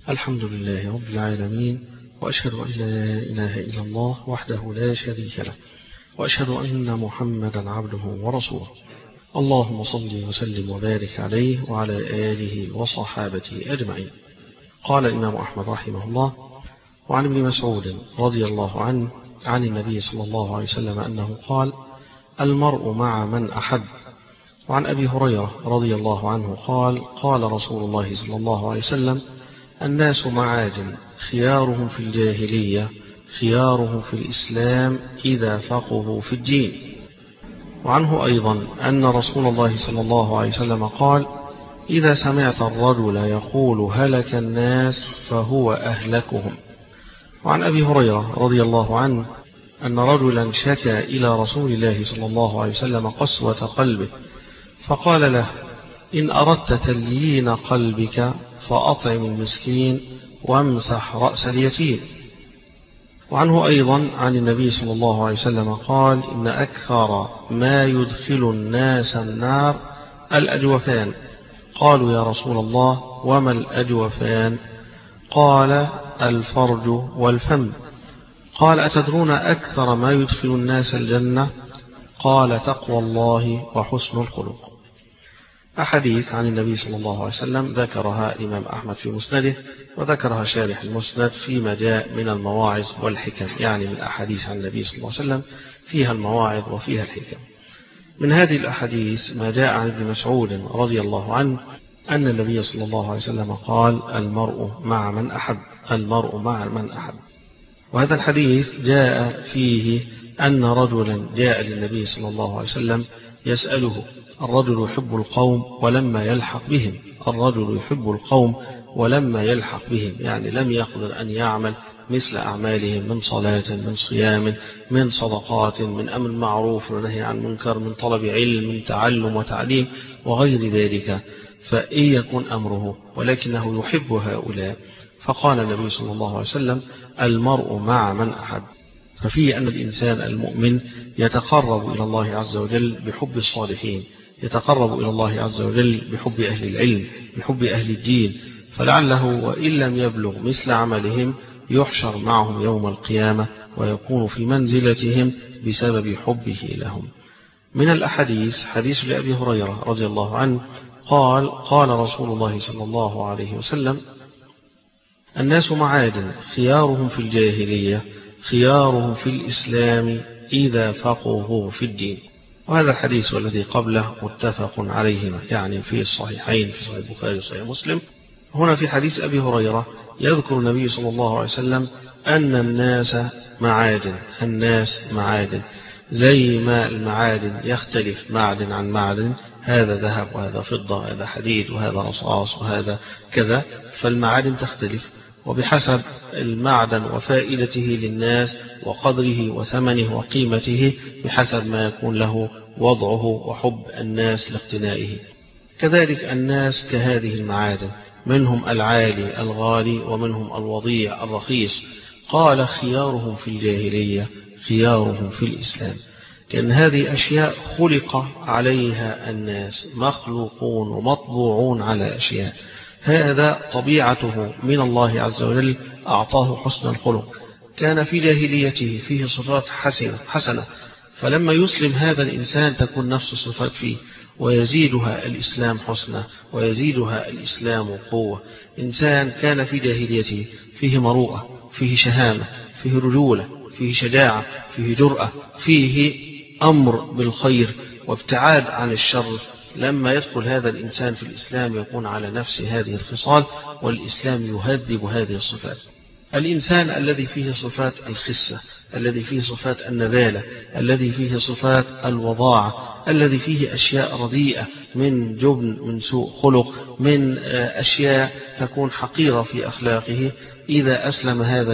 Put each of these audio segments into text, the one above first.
الحمد لله رب العالمين، وأشهد أن لا إله إلا الله وحده لا شريك له، وأشهد أن محمدا عبده ورسوله. اللهم صل وسلم وبارك عليه وعلى آله وصحابته أجمعين. قال الإمام أحمد رحمه الله: وعن ابن مسعود رضي الله عنه عن النبي صلى الله عليه وسلم أنه قال: المرء مع من أحب. وعن أبي هريرة رضي الله عنه قال: قال رسول الله صلى الله عليه وسلم: الناس معادن، خيارهم في الجاهلية خيارهم في الإسلام إذا فقهوا في الدين. وعنه أيضا أن رسول الله صلى الله عليه وسلم قال: إذا سمعت الرجل يقول هلك الناس فهو أهلكهم. وعن أبي هريرة رضي الله عنه أن رجلا شكى إلى رسول الله صلى الله عليه وسلم قسوة قلبه، فقال له: إن أردت تليين قلبك فأطعم المسكين وامسح رأس اليتيم. وعنه أيضا عن النبي صلى الله عليه وسلم قال: إن أكثر ما يدخل الناس النار الأجوفان. قالوا: يا رسول الله وما الأجوفان؟ قال: الفرج والفم. قال: أتدرون أكثر ما يدخل الناس الجنة؟ قال: تقوى الله وحسن الخلق. أحاديث عن النبي صلى الله عليه وسلم ذكرها الإمام أحمد في مسنده، وذكرها شارح المسند فيما جاء من المواعظ والحكم، يعني من أحاديث عن النبي صلى الله عليه وسلم فيها المواعظ وفيها الحكم. من هذه الأحاديث ما جاء عن ابن مسعود رضي الله عنه أن النبي صلى الله عليه وسلم قال: المرء مع من أحب، المرء مع من أحب. وهذا الحديث جاء فيه أن رجلا جاء للنبي صلى الله عليه وسلم يسأله: الرجل يحب القوم ولما يلحق بهم، الرجل يحب القوم ولما يلحق بهم، يعني لم يقدر أن يعمل مثل أعمالهم من صلاة، من صيام، من صدقات، من أمر معروف ونهي عن منكر، من طلب علم، من تعلم وتعليم وغير ذلك، فإن يكون أمره، ولكنه يحب هؤلاء. فقال النبي صلى الله عليه وسلم: المرء مع من أحب. ففيه أن الإنسان المؤمن يتقرب إلى الله عز وجل بحب الصالحين، يتقرب إلى الله عز وجل بحب أهل العلم، بحب أهل الدين، فلعله وإن لم يبلغ مثل عملهم يحشر معهم يوم القيامة ويكون في منزلتهم بسبب حبه لهم. من الأحاديث حديث لأبي هريرة رضي الله عنه قال: قال رسول الله صلى الله عليه وسلم: الناس معادن، خيارهم في الجاهلية خيارهم في الإسلام إذا فقهوا في الدين. وهذا الحديث والذي قبله متفق عليهما، يعني في الصحيحين، في صحيح البخاري وصحيح مسلم. هنا في حديث أبي هريرة يذكر النبي صلى الله عليه وسلم أن الناس معادن، الناس معادن، زي ما المعادن يختلف معدن عن معدن، هذا ذهب وهذا فضة، هذا حديد وهذا رصاص وهذا كذا، فالمعادن تختلف، وبحسب المعدن وفائدته للناس وقدره وثمنه وقيمته بحسب ما يكون له وضعه وحب الناس لاقتنائه. كذلك الناس كهذه المعادن، منهم العالي الغالي ومنهم الوضيع الرخيص. قال: خيارهم في الجاهلية خيارهم في الإسلام، لأن هذه أشياء خلق عليها الناس، مخلوقون ومطبوعون على أشياء، هذا طبيعته من الله عز وجل، أعطاه حسن الخلق. كان في جاهليته فيه صفات حسنة، فلما يسلم هذا الإنسان تكون نفس الصفات فيه، ويزيدها الإسلام حسنة، ويزيدها الإسلام قوة. إنسان كان في جاهليته فيه مروءة، فيه شهامة، فيه رجولة، فيه شجاعة، فيه جرأة، فيه أمر بالخير وابتعاد عن الشر، لما يدخل هذا الإنسان في الإسلام يكون على نفس هذه الخصال، والإسلام يهذب هذه الصفات. الإنسان الذي فيه صفات الخسة، الذي فيه صفات النذالة، الذي فيه صفات الوضاعة، الذي فيه أشياء رديئة من جبن، من سوء خلق، من أشياء تكون حقيرة في أخلاقه، إذا أسلم هذا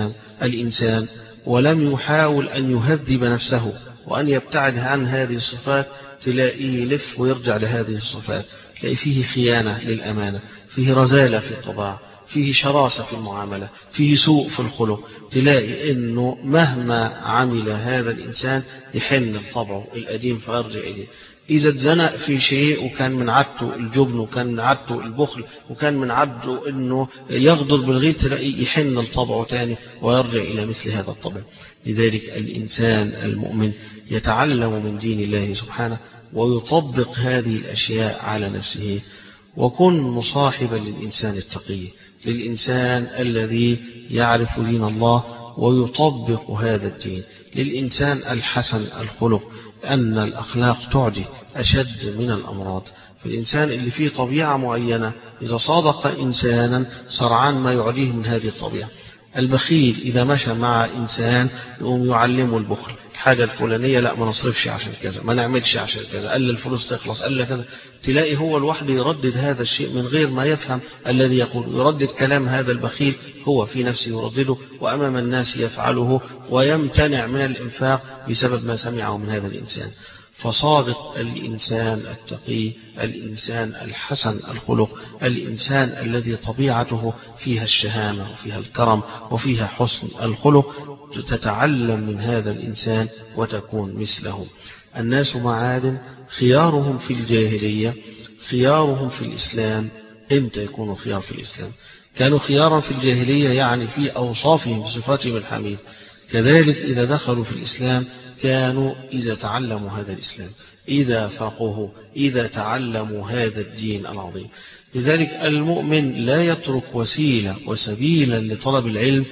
الإنسان ولم يحاول أن يهذب نفسه وأن يبتعد عن هذه الصفات، تلاقيه يلف ويرجع لهذه الصفات، تلاقي فيه خيانة للأمانة، فيه رزالة في الطباع، فيه شراسة في المعاملة، فيه سوء في الخلق، تلاقي أنه مهما عمل هذا الإنسان يحن لطبعه القديم فيرجع إليه. إذا اتزنق في شيء وكان من عادته الجبن وكان من عادته البخل وكان من عادته أنه يغدر بالغير، تلاقيه يحن لطبعه تاني ويرجع إلى مثل هذا الطبع. لذلك الإنسان المؤمن يتعلم من دين الله سبحانه ويطبق هذه الأشياء على نفسه. وكن مصاحبا للإنسان التقي، للإنسان الذي يعرف دين الله ويطبق هذا الدين، للإنسان الحسن الخلق، أن الأخلاق تعدي أشد من الأمراض. فالإنسان اللي فيه طبيعة معينة إذا صادق إنسانا سرعان ما يعديه من هذه الطبيعة. البخيل إذا مشى مع إنسان يقوم يعلمه البخل، الحاجة الفلانية لا ما نصرفش عشان كذا، ما نعملش عشان كذا، قال الفلوس تخلص، قال كذا، تلاقي هو لوحده يردد هذا الشيء من غير ما يفهم الذي يقول، يردد كلام هذا البخيل هو في نفسه يردده وأمام الناس يفعله ويمتنع من الإنفاق بسبب ما سمعه من هذا الإنسان. فصادق الإنسان التقي، الإنسان الحسن الخلق، الإنسان الذي طبيعته فيها الشهامة وفيها الكرم وفيها حسن الخلق، تتعلم من هذا الإنسان وتكون مثله. الناس معادن، خيارهم في الجاهلية خيارهم في الإسلام. إمتى يكونوا خيار في الإسلام؟ كانوا خيارا في الجاهلية يعني في أوصافهم بصفاتهم الحميد، كذلك إذا دخلوا في الإسلام كانوا إذا تعلموا هذا الإسلام، إذا فقهوا، إذا تعلموا هذا الدين العظيم. لذلك المؤمن لا يترك وسيلة وسبيلا لطلب العلم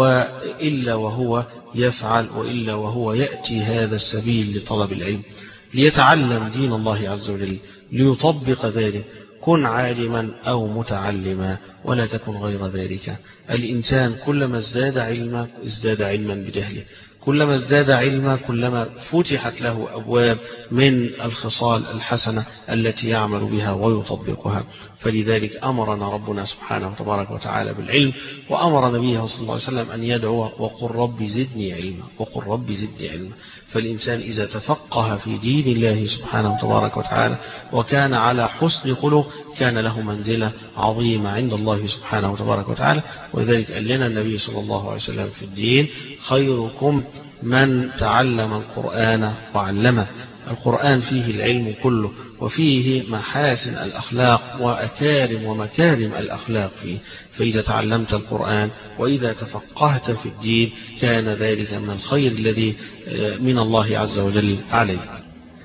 وإلا وهو يفعل، وإلا وهو يأتي هذا السبيل لطلب العلم ليتعلم دين الله عز وجل ليطبق ذلك. كن عالما أو متعلما ولا تكن غير ذلك. الإنسان كلما ازداد علما ازداد علما بجهله، كلما ازداد علما كلما فتحت له أبواب من الخصال الحسنة التي يعمل بها ويطبقها. فلذلك أمرنا ربنا سبحانه وتبارك وتعالى بالعلم، وأمر نبيه صلى الله عليه وسلم أن يدعو وقل رب زدني علما، وقل رب زدني علما. فالإنسان إذا تفقه في دين الله سبحانه وتبارك وتعالى وكان على حسن خلق كان له منزلة عظيمة عند الله سبحانه وتبارك وتعالى. ولذلك قال لنا النبي صلى الله عليه وسلم في الدين: خيركم من تعلم القرآن وعلمه. القرآن فيه العلم كله وفيه محاسن الأخلاق وأكارم ومكارم الأخلاق فيه. فإذا تعلمت القرآن وإذا تفقهت في الدين كان ذلك من الخير الذي من الله عز وجل عليه.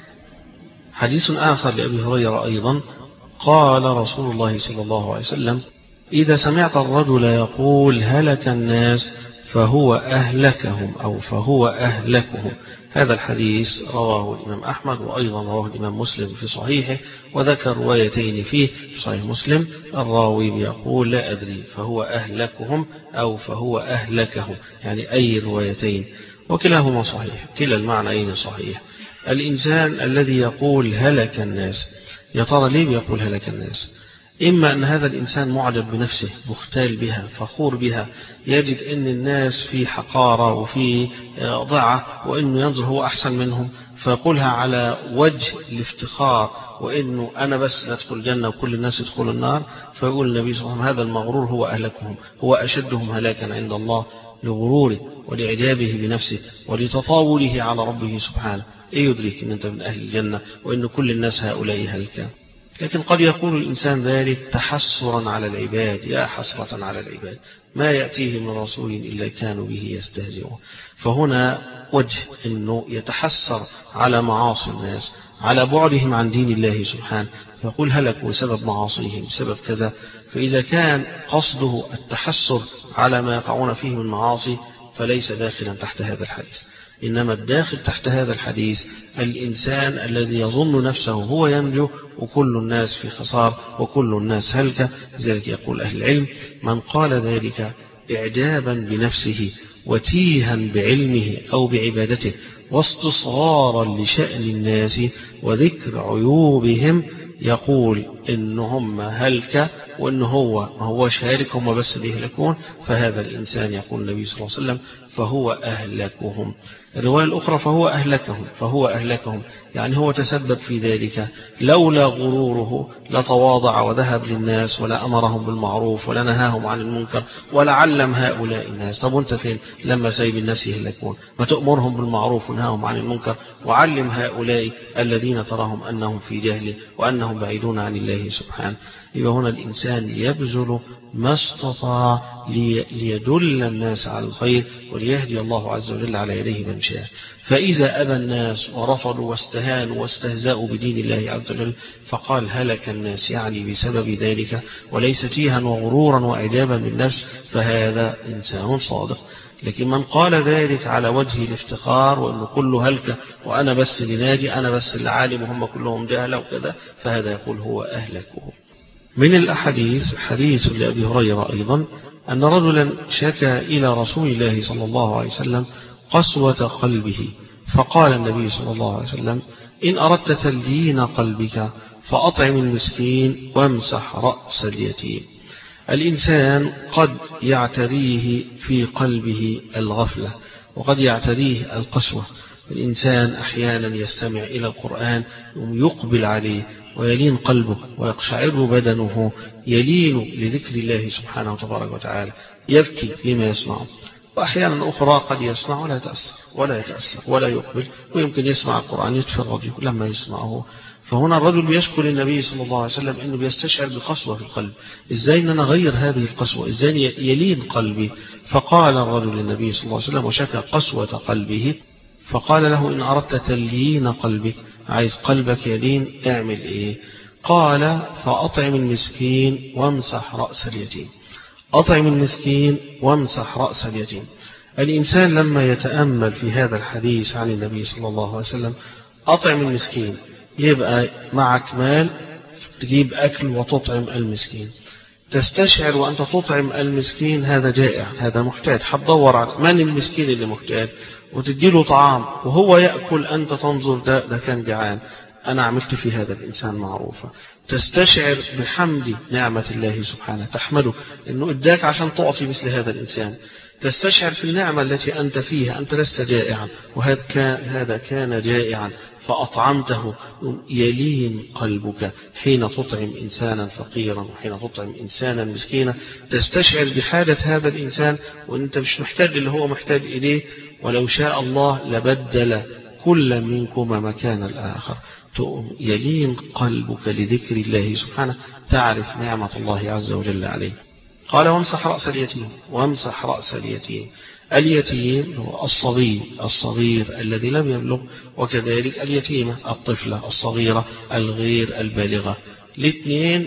حديث آخر لأبي هريرة أيضا قال رسول الله صلى الله عليه وسلم: إذا سمعت الرجل يقول هلك الناس فهو أهلكهم أو فهو أهلكهم. هذا الحديث رواه الإمام أحمد وأيضا رواه الإمام مسلم في صحيحه، وذكر روايتين فيه. في صحيح مسلم الراوي يقول لا أدري فهو أهلكهم أو فهو أهلكهم، يعني أي روايتين، وكلاهما صحيح، كلا المعنيين صحيح. الإنسان الذي يقول هلك الناس، يا ترى ليه بيقول هلك الناس؟ إما أن هذا الإنسان معجب بنفسه، مختال بها، فخور بها، يجد أن الناس في حقارة وفي ضعة وأنه ينظر هو أحسن منهم فيقولها على وجه الافتخار، وأنه أنا بس ندخل الجنة وكل الناس يدخل النار. فيقول النبي صلى الله عليه وسلم: هذا المغرور هو أهلكهم، هو أشدهم هلاكا عند الله لغروره ولإعجابه بنفسه ولتطاوله على ربه سبحانه. إيه يدرك أن أنت من أهل الجنة وأن كل الناس هؤلاء هلكا؟ لكن قد يقول الإنسان ذلك تحسرا على العباد، يا حسرة على العباد ما يأتيه من رسول إلا كانوا به يستهزئون. فهنا وجه أنه يتحسر على معاصي الناس، على بعدهم عن دين الله سبحانه، فيقول هلكوا بسبب معاصيهم بسبب كذا. فإذا كان قصده التحسر على ما يقعون فيه من معاصي فليس داخلا تحت هذا الحديث، إنما الداخل تحت هذا الحديث الإنسان الذي يظن نفسه هو ينجو وكل الناس في خسار وكل الناس هلكة. لذلك يقول أهل العلم: من قال ذلك إعجابا بنفسه وتيها بعلمه أو بعبادته واستصغارا لشأن الناس وذكر عيوبهم، يقول إن هم هلك وإن هو ما هو شارك، هم بس اللي يهلكون، فهذا الإنسان يقول النبي صلى الله عليه وسلم فهو أهلكهم. الرواية الأخرى فهو أهلكهم، فهو أهلكهم يعني هو تسبب في ذلك، لولا غروره لتواضع وذهب للناس ولا أمرهم بالمعروف ولا نهاهم عن المنكر ولا علم هؤلاء الناس. طب وانت فين لما سايب الناس يهلكون؟ ما تأمرهم بالمعروف ونهاهم عن المنكر وعلم هؤلاء الذين تراهم أنهم في جهل وأنهم بعيدون عن الله سبحانه. يبقى هنا الإنسان يبذل ما استطاع ليدل الناس على الخير وليهدي الله عز وجل على يديه من شاء. فإذا أبى الناس ورفضوا واستهانوا واستهزأوا بدين الله عز وجل فقال هلك الناس، يعني بسبب ذلك وليس تيها وغرورا وإعجابا بالنفس، فهذا إنسان صادق. لكن من قال ذلك على وجه الافتخار وأنه كله هلك وأنا بس اللي ناجي، أنا بس اللي عالم وهم كلهم جهلة وكذا، فهذا يقول هو أهلكه. من الأحاديث حديث لأبي هريرة أيضا أن رجلا شكى إلى رسول الله صلى الله عليه وسلم قسوة قلبه، فقال النبي صلى الله عليه وسلم إن أردت تليين قلبك فأطعم المسكين وامسح رأس اليتيم. الإنسان قد يعتريه في قلبه الغفلة وقد يعتريه القسوة. الإنسان أحيانا يستمع إلى القرآن يقبل عليه ويلين قلبه ويقشعر بدنه، يلين لذكر الله سبحانه وتبارك وتعالى، يبكي لما يسمعه. وأحيانا أخرى قد يسمع ولا يتأثر ولا يقبل، ويمكن يسمع القرآن يتفرج لما يسمعه. فهنا الرجل بيشكو للنبي صلى الله عليه وسلم أنه بيستشعر بقسوة في القلب، إزاي أن أنا أغير هذه القسوة، إزاي يلين قلبي. فقال الرجل للنبي صلى الله عليه وسلم وشكى قسوة قلبه، فقال له إن أردت تليين قلبك، عايز قلبك يلين، اعمل إيه؟ قال فأطعم المسكين وامسح رأس اليتيم. أطعم المسكين وامسح رأس اليتيم. الإنسان لما يتأمل في هذا الحديث عن النبي صلى الله عليه وسلم، أطعم المسكين يبقى معك مال تجيب أكل وتطعم المسكين، تستشعر وأنت تطعم المسكين هذا جائع هذا محتاج، هتدور على من المسكين اللي محتاج وتديله طعام وهو يأكل، أنت تنظر ده كان جعان، أنا عملت في هذا الإنسان معروفة. تستشعر بحمد نعمة الله سبحانه، تحمده أنه إداك عشان تعطي مثل هذا الإنسان. تستشعر في النعمة التي أنت فيها، أنت لست جائعا وهذا كان جائعا فأطعمته. يلين قلبك حين تطعم إنسانا فقيرا وحين تطعم إنسانا مسكينا، تستشعر بحاجة هذا الإنسان وأنت مش محتاج اللي هو محتاج إليه، ولو شاء الله لبدل كل منكما مكان الآخر. يلين قلبك لذكر الله سبحانه، تعرف نعمة الله عز وجل عليه. قال وامسح رأس اليتيم. وامسح رأس اليتيم، اليتيم هو الصغير الذي لم يبلغ، وكذلك اليتيمة الطفلة الصغيرة الغير البالغة، الاثنين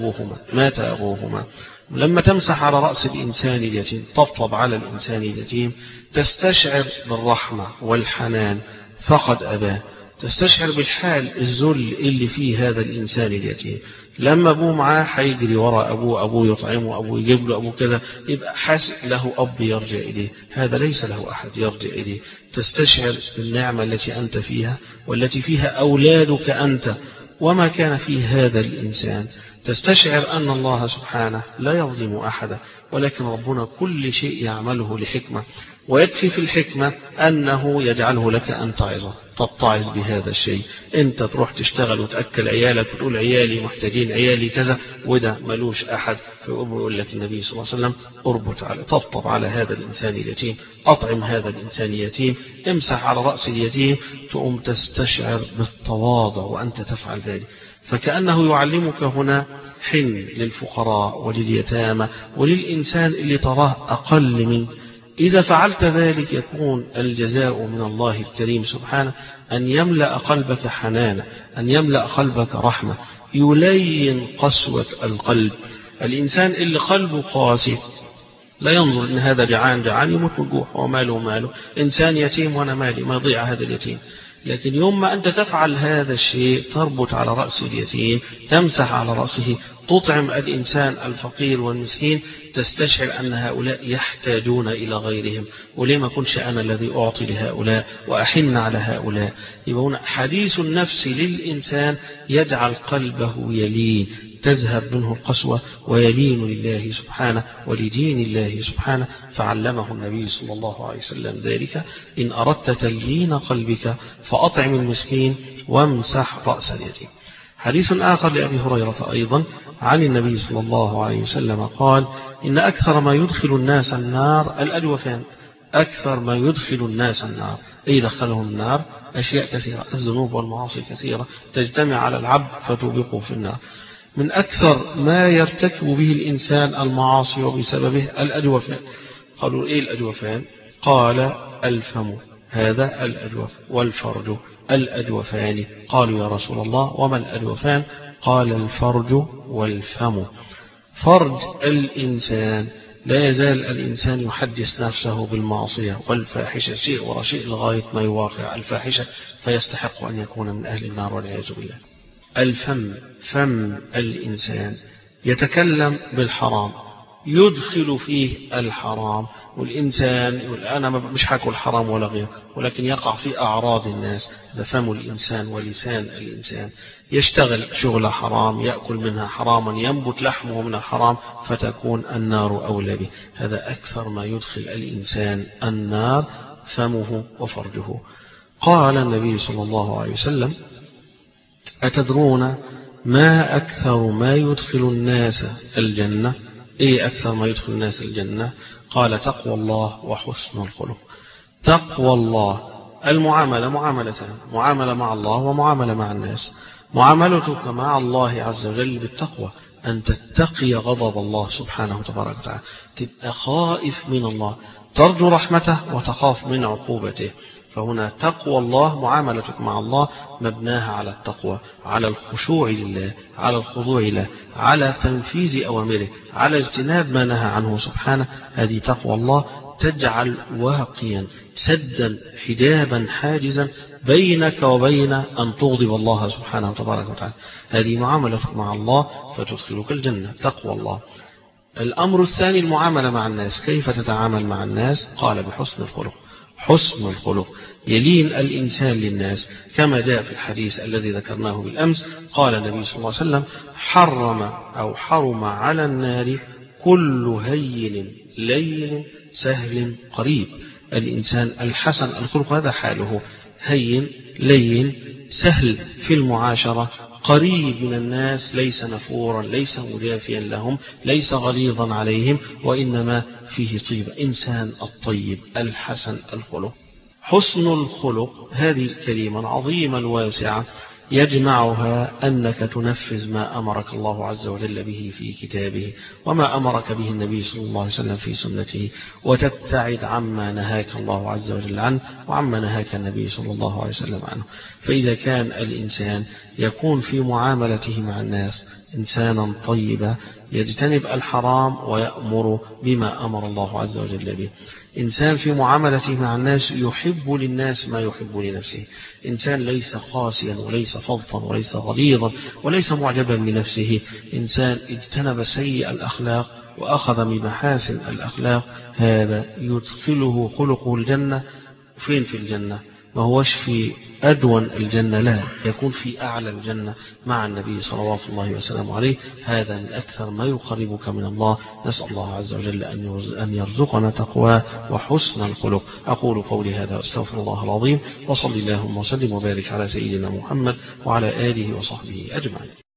مات أبوهما. لما تمسح على رأس الإنسان اليتيم، تطبطب على الإنسان اليتيم، تستشعر بالرحمة والحنان فقد أباه، تستشعر بالحال الذل اللي فيه هذا الإنسان اليتيم. لما أبوه معاه حيجري وراء أبوه يطعمه، أبوه يجيب له، أبوه كذا، يبقى حاسس له أب يرجع إليه، هذا ليس له أحد يرجع إليه. تستشعر بالنعمة التي أنت فيها والتي فيها أولادك أنت وما كان فيه هذا الإنسان. تستشعر أن الله سبحانه لا يظلم أحدا، ولكن ربنا كل شيء يعمله لحكمة، ويكفي في الحكمة أنه يجعله لك أن تتعظ بهذا الشيء. أنت تروح تشتغل وتأكل عيالك وتقول عيالي محتاجين، عيالي كذا، وده ملوش أحد، فيقول لك النبي صلى الله عليه وسلم طبطب على هذا الإنسان اليتيم، أطعم هذا الإنسان اليتيم، امسح على رأس اليتيم، تقوم تستشعر بالتواضع وأنت تفعل ذلك. فكأنه يعلمك هنا حن للفقراء ولليتامى وللإنسان اللي تراه أقل منك. إذا فعلت ذلك يكون الجزاء من الله الكريم سبحانه أن يملأ قلبك حنانا، أن يملأ قلبك رحمة، يلين قسوة القلب. الإنسان اللي قلبه قاسي لا ينظر إن هذا جعان يموت من الجوع وماله، إنسان يتيم وأنا مالي، ما يضيع هذا اليتيم. لكن يوم ما أنت تفعل هذا الشيء، تربط على رأس اليتيم، تمسح على رأسه، تطعم الإنسان الفقير والمسكين تستشعر أن هؤلاء يحتاجون إلى غيرهم، وليه ما كنش أنا الذي أعطي لهؤلاء وأحن على هؤلاء. يبقى حديث النفس للإنسان يجعل قلبه يلين، تذهب منه القسوة ويلين لله سبحانه ولدين الله سبحانه. فعلمه النبي صلى الله عليه وسلم ذلك: إن أردت تليين قلبك فأطعم المسكين وامسح رأس اليتيم. حديث آخر لأبي هريرة أيضا عن النبي صلى الله عليه وسلم قال: إن أكثر ما يدخل الناس النار الأجوفان. أكثر ما يدخل الناس النار أي دخلهم النار أشياء كثيرة، الذنوب والمعاصي كثيرة تجتمع على العبد فتوبقه في النار. من أكثر ما يرتكب به الإنسان المعاصي وبسببه الأجوفان. قالوا إيه الأجوفان؟ قال: الفم، هذا الأجوف، والفرج، الأجوفان. قالوا: يا رسول الله وما الأجوفان؟ قال: الفرج والفم. فرج الإنسان، لا يزال الإنسان يحدث نفسه بالمعصية والفاحشة، شيء ورا شيء لغاية ما يواقع الفاحشة فيستحق أن يكون من أهل النار والعياذ بالله. الفم، فم الإنسان يتكلم بالحرام، يدخل فيه الحرام، والإنسان يقول أنا مش هاكل حرام ولا غير، ولكن يقع في أعراض الناس. هذا فم الإنسان ولسان الإنسان. يشتغل شغل حرام، يأكل منها حراما، ينبت لحمه من الحرام، فتكون النار أولى به. هذا أكثر ما يدخل الإنسان النار، فمه وفرجه. قال النبي صلى الله عليه وسلم: أتدرون ما أكثر ما يدخل الناس الجنة؟ إيه أكثر ما يدخل الناس الجنة؟ قال: تقوى الله وحسن الخلق. تقوى الله، المعاملة معاملتان: معاملة مع الله ومعاملة مع الناس. معاملتك مع الله عز وجل بالتقوى، أن تتقي غضب الله سبحانه وتبارك وتعالى، تبقى خائف من الله، ترجو رحمته وتخاف من عقوبته. فهنا تقوى الله، معاملتك مع الله مبناها على التقوى، على الخشوع لله، على الخضوع له، على تنفيذ أوامره، على اجتناب ما نهى عنه سبحانه. هذه تقوى الله، تجعل واقيا سدا حجابا حاجزا بينك وبين أن تغضب الله سبحانه وتبارك وتعالى. هذه معاملتك مع الله فتدخلك الجنة، تقوى الله. الأمر الثاني المعاملة مع الناس. كيف تتعامل مع الناس؟ قال: بحسن الخلق. حسن الخلق، يلين الإنسان للناس، كما جاء في الحديث الذي ذكرناه بالأمس. قال النبي صلى الله عليه وسلم: حرم على النار كل هين لين سهل قريب. الإنسان الحسن الخلق هذا حاله، هين لين سهل في المعاشرة، قريب من الناس، ليس نفورا، ليس مجافيا لهم، ليس غليظا عليهم، وإنما فيه طيبة. إنسان الطيب الحسن الخلق. حسن الخلق هذه الكلمة العظيمة الواسعة يجمعها أنك تنفذ ما أمرك الله عز وجل به في كتابه، وما أمرك به النبي صلى الله عليه وسلم في سنته، وتبتعد عما نهاك الله عز وجل عنه وعما نهاك النبي صلى الله عليه وسلم عنه. فإذا كان الإنسان يكون في معاملته مع الناس إنسانا طيبا، يجتنب الحرام ويأمر بما أمر الله عز وجل به، إنسان في معاملته مع الناس يحب للناس ما يحب لنفسه، إنسان ليس قاسيا وليس فظا وليس غليظا وليس معجبا بنفسه، إنسان اجتنب سيء الأخلاق وأخذ بمحاسن الأخلاق، هذا يدخله خلقه الجنة. فين في الجنة؟ ما هوش في أدون الجنة، لا، يكون في أعلى الجنة مع النبي صلوات الله وسلامه عليه. هذا من أكثر ما يقربك من الله. نسأل الله عز وجل أن يرزقنا تقواه وحسن الخلق. أقول قولي هذا واستغفر الله العظيم، وصلي اللهم وسلم وبارك على سيدنا محمد وعلى آله وصحبه أجمعين.